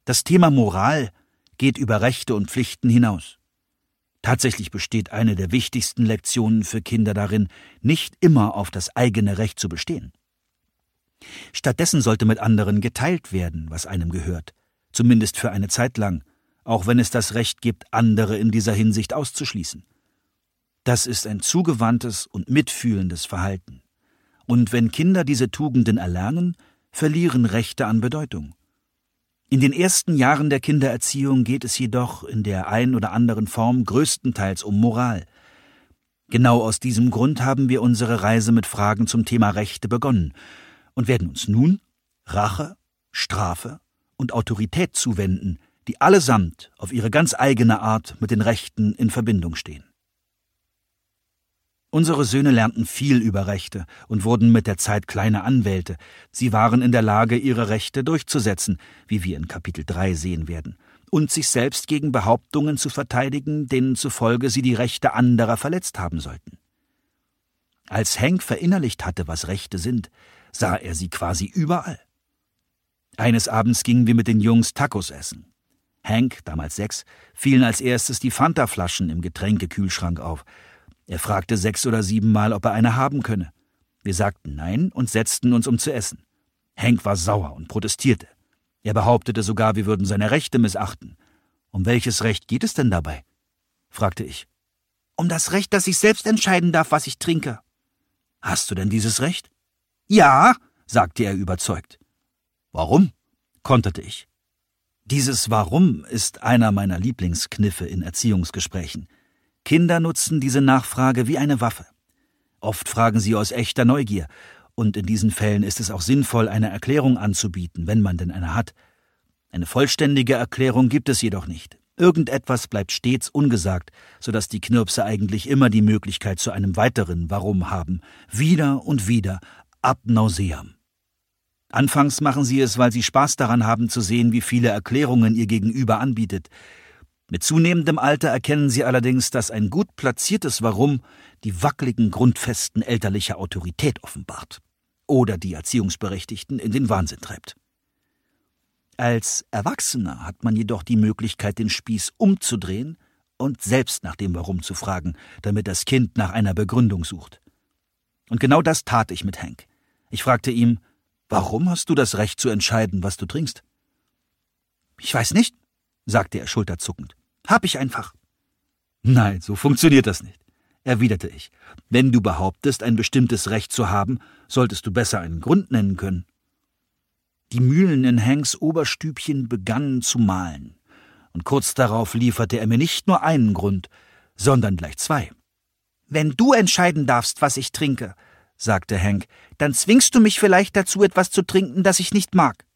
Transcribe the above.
Das Thema Moral geht über Rechte und Pflichten hinaus. Tatsächlich besteht eine der wichtigsten Lektionen für Kinder darin, nicht immer auf das eigene Recht zu bestehen. Stattdessen sollte mit anderen geteilt werden, was einem gehört, zumindest für eine Zeit lang, auch wenn es das Recht gibt, andere in dieser Hinsicht auszuschließen. Das ist ein zugewandtes und mitfühlendes Verhalten. Und wenn Kinder diese Tugenden erlernen, verlieren Rechte an Bedeutung. In den ersten Jahren der Kindererziehung geht es jedoch in der ein oder anderen Form größtenteils um Moral. Genau aus diesem Grund haben wir unsere Reise mit Fragen zum Thema Rechte begonnen und werden uns nun Rache, Strafe und Autorität zuwenden, die allesamt auf ihre ganz eigene Art mit den Rechten in Verbindung stehen. Unsere Söhne lernten viel über Rechte und wurden mit der Zeit kleine Anwälte. Sie waren in der Lage, ihre Rechte durchzusetzen, wie wir in Kapitel 3 sehen werden, und sich selbst gegen Behauptungen zu verteidigen, denen zufolge sie die Rechte anderer verletzt haben sollten. Als Hank verinnerlicht hatte, was Rechte sind, sah er sie quasi überall. Eines Abends gingen wir mit den Jungs Tacos essen. Hank, damals 6, fielen als erstes die Fanta-Flaschen im Getränkekühlschrank auf. Er fragte 6 oder 7 Mal, ob er eine haben könne. Wir sagten nein und setzten uns, um zu essen. Hank war sauer und protestierte. Er behauptete sogar, wir würden seine Rechte missachten. Um welches Recht geht es denn dabei? Fragte ich. Um das Recht, dass ich selbst entscheiden darf, was ich trinke. Hast du denn dieses Recht? Ja, sagte er überzeugt. Warum? Konterte ich. Dieses Warum ist einer meiner Lieblingskniffe in Erziehungsgesprächen. Kinder nutzen diese Nachfrage wie eine Waffe. Oft fragen sie aus echter Neugier, und in diesen Fällen ist es auch sinnvoll, eine Erklärung anzubieten, wenn man denn eine hat. Eine vollständige Erklärung gibt es jedoch nicht. Irgendetwas bleibt stets ungesagt, sodass die Knirpse eigentlich immer die Möglichkeit zu einem weiteren Warum haben, wieder und wieder, ad nauseam. Anfangs machen sie es, weil sie Spaß daran haben zu sehen, wie viele Erklärungen ihr Gegenüber anbietet. Mit zunehmendem Alter erkennen sie allerdings, dass ein gut platziertes Warum die wackeligen Grundfesten elterlicher Autorität offenbart oder die Erziehungsberechtigten in den Wahnsinn treibt. Als Erwachsener hat man jedoch die Möglichkeit, den Spieß umzudrehen und selbst nach dem Warum zu fragen, damit das Kind nach einer Begründung sucht. Und genau das tat ich mit Hank. Ich fragte ihn, warum hast du das Recht zu entscheiden, was du trinkst? Ich weiß nicht, sagte er schulterzuckend. Hab ich einfach. Nein, so funktioniert das nicht, erwiderte ich. Wenn du behauptest, ein bestimmtes Recht zu haben, solltest du besser einen Grund nennen können. Die Mühlen in Hanks Oberstübchen begannen zu mahlen, und kurz darauf lieferte er mir nicht nur einen Grund, sondern gleich 2. Wenn du entscheiden darfst, was ich trinke, sagte Hank, dann zwingst du mich vielleicht dazu, etwas zu trinken, das ich nicht mag.